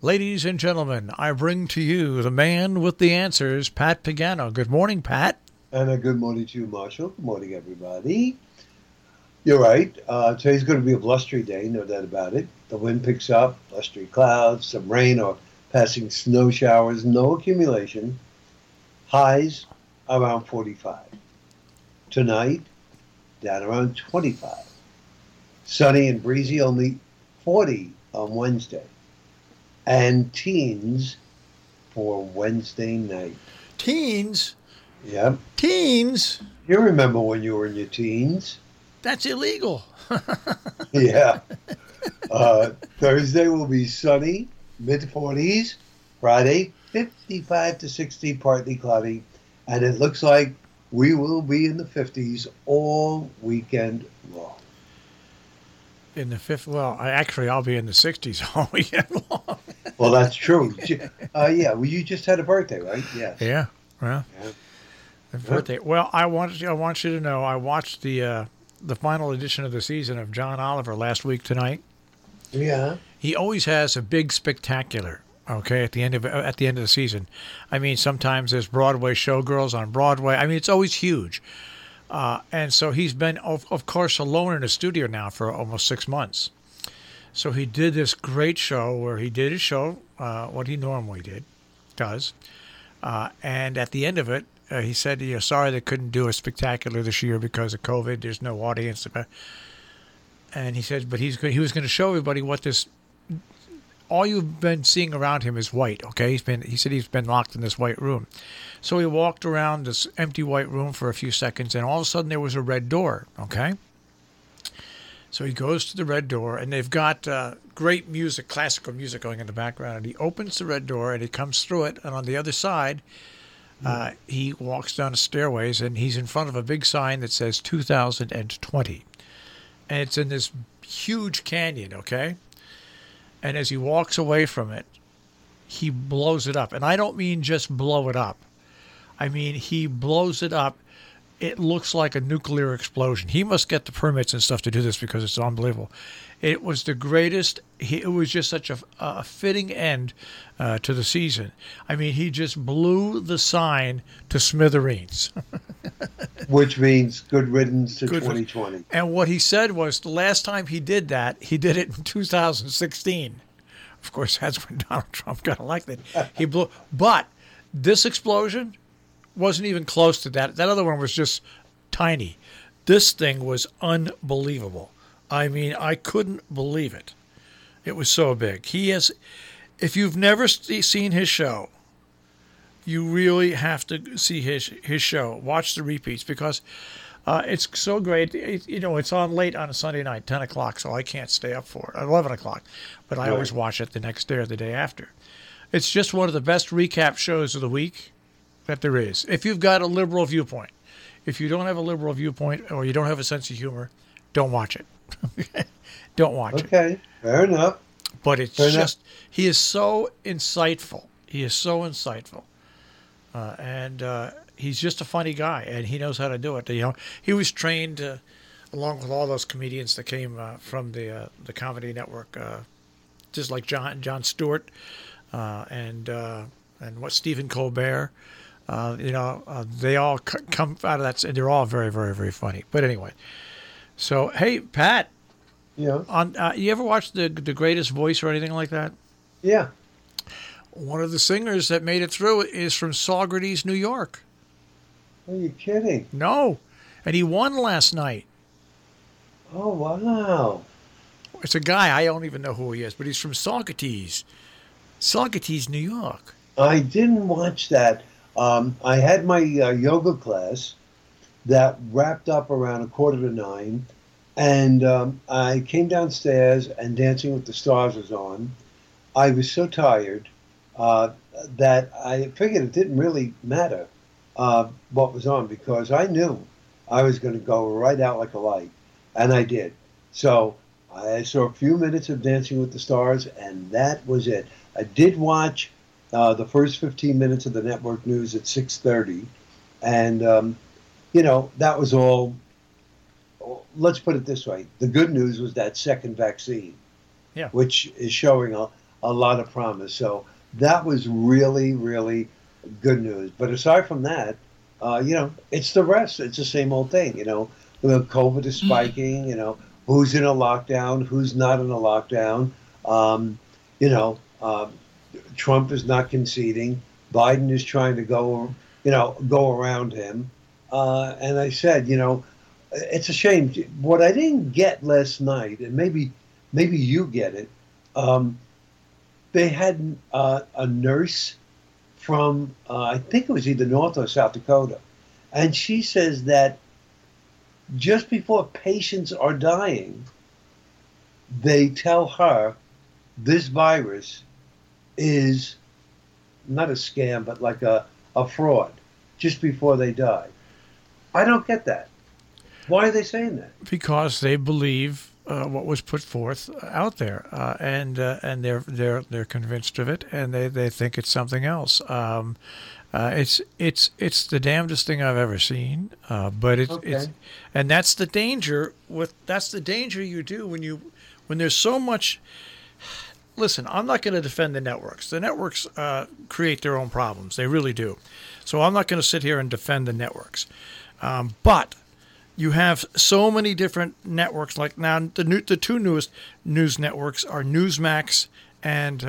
Ladies and gentlemen, I bring to you the man with the answers, Pat Pagano. Good morning, Pat. And a good morning to you, Marshall. Good morning, everybody. You're right. Today's going to be a blustery day, no doubt about it. The wind picks up, blustery clouds, some rain or passing snow showers, no accumulation. Highs around 45. Tonight, down around 25. Sunny and breezy, only 40 on Wednesday. And teens for Wednesday night. Teens? Yep. Teens? You remember when you were in your teens? That's illegal. Yeah. Thursday will be sunny, mid-40s. Friday, 55 to 60, partly cloudy. And it looks like we will be in the 50s all weekend long. In the fifth, well, I'll be in the 60s all weekend long. Well, that's true. Well, you just had a birthday, right? Yes. Yeah. Well, Yeah. the birthday. Well, I want you to know I watched the final edition of the season of John Oliver last week tonight. Yeah. He always has a big spectacular. Okay, at the end of the season, I mean, sometimes there's Broadway showgirls on Broadway. I mean, it's always huge, and so he's been, of course, alone in the studio now for almost 6 months. So he did this great show where he did his show, what he normally does, and at the end of it, he said, sorry they couldn't do a spectacular this year because of COVID. There's no audience, and he said, but he was going to show everybody what this. All you've been seeing around him is white, okay? He said he's been locked in this white room. So he walked around this empty white room for a few seconds, and all of a sudden there was a red door, okay? So he goes to the red door, and they've got great music, classical music going in the background, and he opens the red door, and he comes through it, and on the other side, he walks down the stairways, and he's in front of a big sign that says 2020. And it's in this huge canyon, okay? And as he walks away from it, he blows it up. And I don't mean just blow it up. I mean, he blows it up. It looks like a nuclear explosion. He must get the permits and stuff to do this because it's unbelievable. It was the greatest. It was just such a fitting end to the season. I mean, he just blew the sign to smithereens. Which means good riddance to 2020. And what he said was the last time he did that, he did it in 2016. Of course, that's when Donald Trump got elected. He blew, but this explosion wasn't even close to that. That other one was just tiny. This thing was unbelievable. I mean, I couldn't believe it. It was so big. If you've never seen his show, you really have to see his show. Watch the repeats because it's so great. It's on late on a Sunday night, 10 o'clock, so I can't stay up for it. 11 o'clock. But I always watch it the next day or the day after. It's just one of the best recap shows of the week that there is. If you've got a liberal viewpoint. If you don't have a liberal viewpoint or you don't have a sense of humor, don't watch it. Don't watch it. Okay, fair enough. But it's he is so insightful. He is so insightful. And he's just a funny guy, and he knows how to do it. He was trained along with all those comedians that came from the Comedy Network, just like Jon Stewart and Stephen Colbert. They all come out of that, and they're all very, very, very funny. But anyway, so hey, Pat, you ever watch the Greatest Voice or anything like that? Yeah. One of the singers that made it through is from Saugerties, New York. Are you kidding? No. And he won last night. Oh, wow. It's a guy, I don't even know who he is, but he's from Saugerties. Saugerties, New York. I didn't watch that. I had my yoga class that wrapped up around 8:45, and I came downstairs and Dancing with the Stars was on. I was so tired that I figured it didn't really matter what was on because I knew I was going to go right out like a light, and I did. So I saw a few minutes of Dancing with the Stars, and that was it. I did watch the first 15 minutes of the network news at 6:30, and that was all. Let's put it this way: the good news was that second vaccine, which is showing a a lot of promise. So that was really, really good news. But aside from that, it's the rest. It's the same old thing. COVID is spiking. Who's in a lockdown, who's not in a lockdown. Um, you know, uh, Trump is not conceding. Biden is trying to go around him. And I said, it's a shame. What I didn't get last night, and maybe you get it. Um, they had a nurse from I think it was either North or South Dakota, and she says that just before patients are dying, they tell her this virus is not a scam, but like a fraud just before they die. I don't get that. Why are they saying that? Because they believe what was put forth out there, and they're convinced of it, and they think it's something else. It's the damnedest thing I've ever seen. But it's Okay. and that's the danger you do when there's so much. Listen, I'm not going to defend the networks. The networks create their own problems. They really do. So I'm not going to sit here and defend the networks. But you have so many different networks. Like now, the two newest news networks are Newsmax and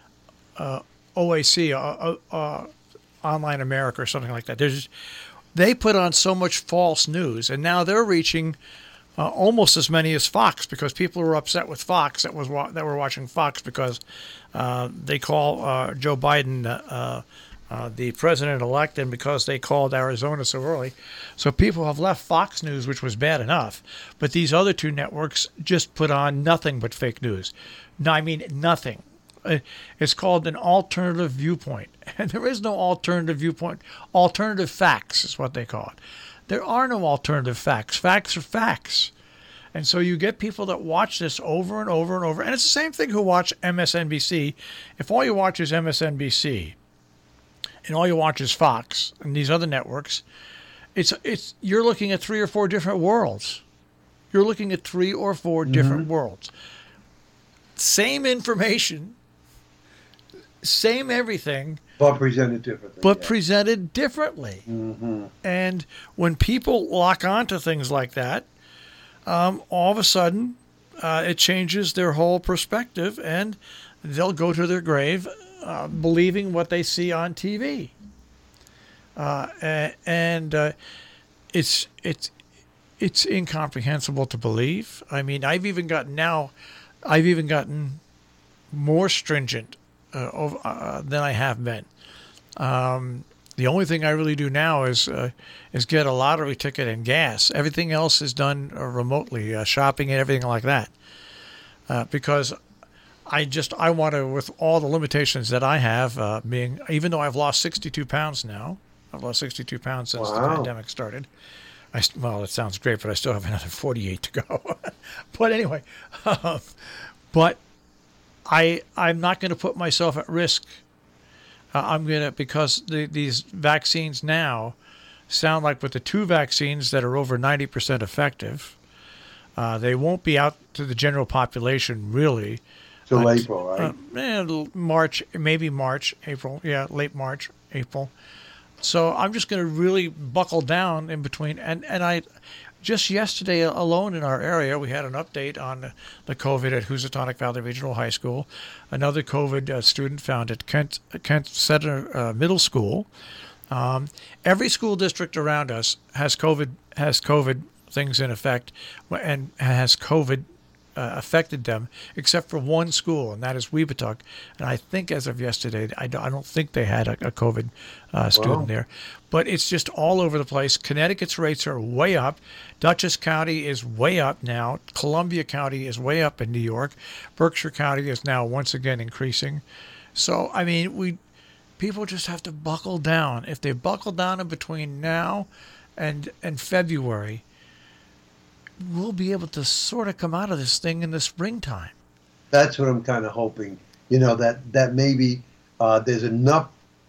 OAC, Online America, or something like that. They put on so much false news, and now they're reaching almost as many as Fox, because people were upset with Fox that were watching Fox because they call Joe Biden the president-elect, and because they called Arizona so early. So people have left Fox News, which was bad enough, but these other two networks just put on nothing but fake news. No, I mean nothing. It's called an alternative viewpoint, and there is no alternative viewpoint. Alternative facts is what they call it. There are no alternative facts. Facts are facts. And so you get people that watch this over and over and over. And it's the same thing who watch MSNBC. If all you watch is MSNBC and all you watch is Fox and these other networks, you're looking at three or four different worlds. You're looking at three or four different worlds. Same information, same everything, But presented differently. but Yeah. presented differently. Hmm. And when people lock onto things like that, all of a sudden it changes their whole perspective, and they'll go to their grave believing what they see on TV. And it's incomprehensible to believe. I mean, I've even gotten more stringent than I have been. The only thing I really do now is get a lottery ticket and gas. Everything else is done remotely, shopping and everything like that. Because I want to, with all the limitations that I have, even though I've lost 62 pounds now, I've lost 62 pounds since the Wow. pandemic started. Well, it sounds great, but I still have another 48 to go. But anyway, but I'm not going to put myself at risk. Because these vaccines now sound like, with the two vaccines that are over 90% effective, they won't be out to the general population really. Till April, right? March, maybe March, April. Yeah, late March, April. So I'm just going to really buckle down in between. And I just yesterday alone in our area, we had an update on the COVID at Housatonic Valley Regional High School. Another COVID student found at Kent Center Middle School. Every school district around us has COVID things in effect, and has COVID affected them, except for one school, and that is Weebatuck. And I think as of yesterday, I don't think they had a COVID student Wow. there. But it's just all over the place. Connecticut's rates are way up. Dutchess County is way up now. Columbia County is way up in New York. Berkshire County is now once again increasing. So, I mean, people just have to buckle down. If they buckle down in between now and February, we'll be able to sort of come out of this thing in the springtime. That's what I'm kind of hoping. That maybe there's enough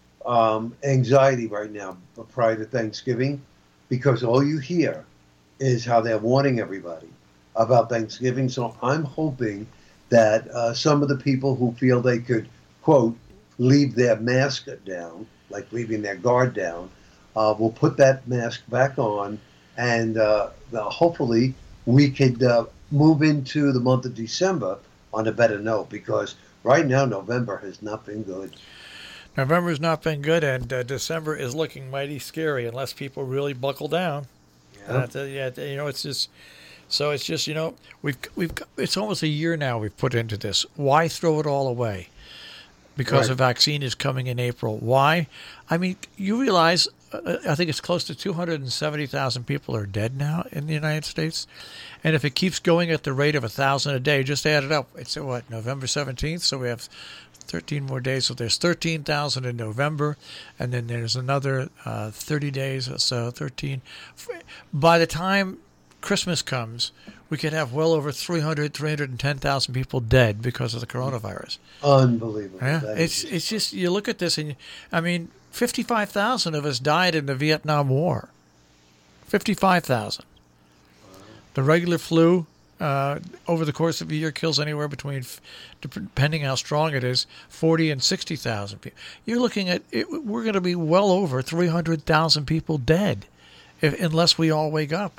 anxiety right now prior to Thanksgiving, because all you hear is how they're warning everybody about Thanksgiving. So I'm hoping that some of the people who feel they could, quote, leave their mask down, like leaving their guard down, will put that mask back on, and hopefully we could move into the month of December on a better note, because right now November has not been good. November's not been good, and December is looking mighty scary unless people really buckle down. Yeah, it's just so it's just we've it's almost a year now we've put into this. Why throw it all away? Because Right. a vaccine is coming in April. Why? I mean, you realize I think it's close to 270,000 people are dead now in the United States, and if it keeps going at the rate of 1,000 a day, just add it up. It's what, November 17th, so we have 13 more days. So there's 13,000 in November, and then there's another 30 days, so 13. By the time Christmas comes, we could have well over 310,000 people dead because of the coronavirus. Unbelievable. Yeah, That it's is- it's just you look at this and I mean 55,000 of us died in the Vietnam War. 55,000. The regular flu over the course of a year kills anywhere between, depending how strong it is, 40 and 60,000 people. You're looking at we're going to be well over 300,000 people dead unless we all wake up.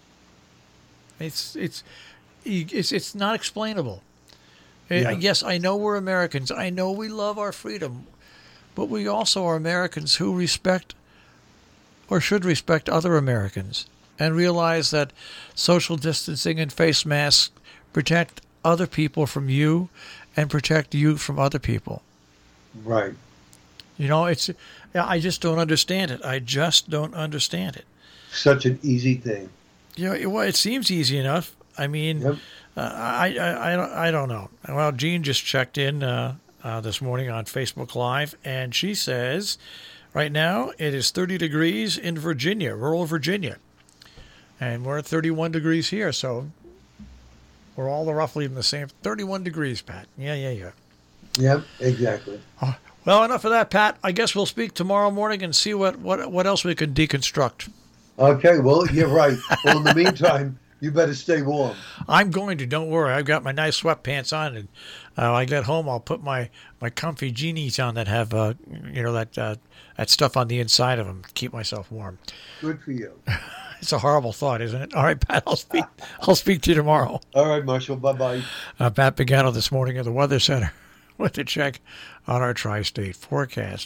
It's not explainable. Yeah. Yes, I know we're Americans. I know we love our freedom, but we also are Americans who respect or should respect other Americans and realize that social distancing and face masks protect other people from you and protect you from other people. Right. I just don't understand it. I just don't understand it. Such an easy thing. It seems easy enough. I mean, Yep. I don't know. Well, Jean just checked in this morning on Facebook Live, and she says right now it is 30 degrees in Virginia, rural Virginia, and we're at 31 degrees here. So we're all roughly in the same 31 degrees, Pat. Yeah. Yep, exactly. Well, enough of that, Pat. I guess we'll speak tomorrow morning and see what else we can deconstruct. Okay, well, you're right. Well, in the meantime, you better stay warm. I'm going to. Don't worry. I've got my nice sweatpants on, and when I get home, I'll put my comfy jeans on that have that stuff on the inside of them to keep myself warm. Good for you. It's a horrible thought, isn't it? All right, Pat. I'll speak to you tomorrow. All right, Marshall. Bye-bye. Pat Pagano this morning at the Weather Center with a check on our tri-state forecast.